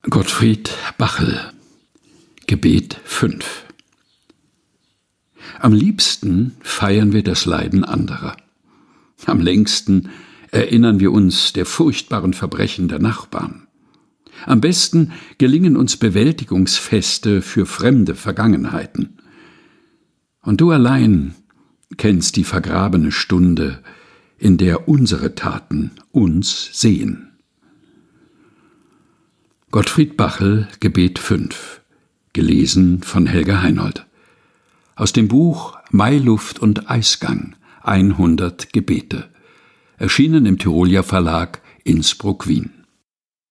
Gottfried Bachl, Gebet 5. Am liebsten feiern wir das Leiden anderer. Am längsten erinnern wir uns der furchtbaren Verbrechen der Nachbarn. Am besten gelingen uns Bewältigungsfeste für fremde Vergangenheiten. Und du allein kennst die vergrabene Stunde, in der unsere Taten uns sehen. Gottfried Bachl, Gebet 5, gelesen von Helga Heinold. Aus dem Buch Mailuft und Eisgang, 100 Gebete, erschienen im Tyrolia Verlag, Innsbruck-Wien.